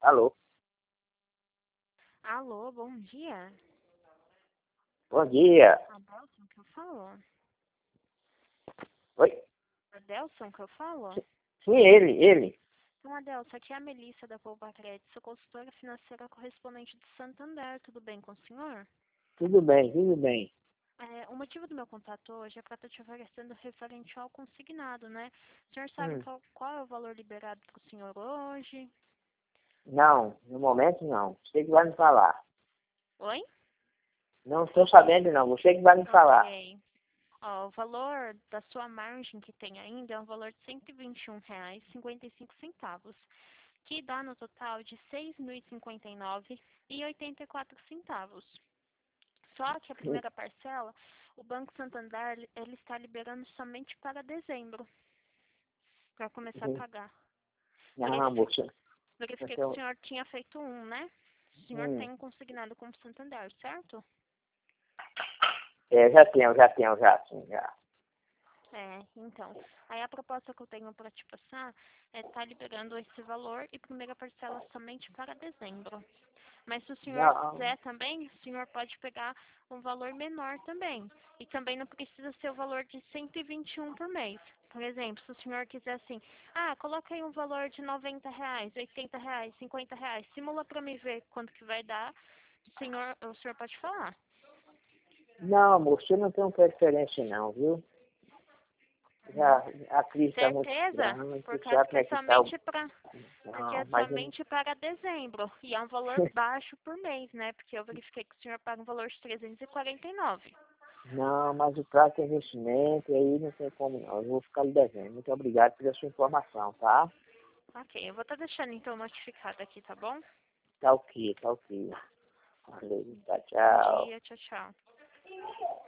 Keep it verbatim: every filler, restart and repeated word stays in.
Alô? Alô, bom dia. Bom dia. Adelson que eu falo? Oi? Adelson que eu falo? Sim, ele, ele. Então, Adelson, aqui é a Melissa da Poupa Crédito, sou consultora financeira correspondente de Santander. Tudo bem com o senhor? Tudo bem, tudo bem. É, o motivo do meu contato hoje é para estar te oferecendo referente ao consignado, né? O senhor sabe Hum. qual, qual é o valor liberado para o senhor hoje? Não, no momento não. Você que vai me falar. Oi? Não estou sabendo não, você que vai me falar. Ok. Ó, o valor da sua margem que tem ainda é um valor de cento e vinte e um reais e cinquenta e cinco centavos, que dá no total de seis mil e cinquenta e nove reais e oitenta e quatro centavos. Só que a primeira parcela, o Banco Santander, ele está liberando somente para dezembro, para começar a pagar. Não, Verifiquei, moça. verifiquei que o Eu, senhor tinha feito um, né? O senhor hum. tem um consignado com o Santander, certo? É, já tenho, já tenho, já, sim, já. É, então. Aí a proposta que eu tenho para te passar é estar liberando esse valor e primeira parcela somente para dezembro. Mas se o senhor Não, quiser também, o senhor pode pegar um valor menor também. E também não precisa ser o valor de cento e vinte e um por mês. Por exemplo, se o senhor quiser assim, ah, coloca aí um valor de noventa reais, oitenta reais, cinquenta reais, simula para me ver quanto que vai dar, o senhor, o senhor pode falar. não, moça, eu não tenho preferência não, viu? Já, a crise está muito Certeza? grande, você Porque sabe aqui como é é que está. somente para Porque Não, é mas eu não... somente para dezembro. E é um valor baixo por mês, né? Porque eu verifiquei que o senhor paga um valor de trezentos e quarenta e nove. Não, mas o prazo é investimento, e aí não tem como não. Eu vou ficar lhe devendo. Muito obrigado pela sua informação, tá? Ok, eu vou estar deixando então notificado aqui, tá bom? Tá ok, tá ok. Valeu, tchau, Bom tchau. dia, tchau, tchau.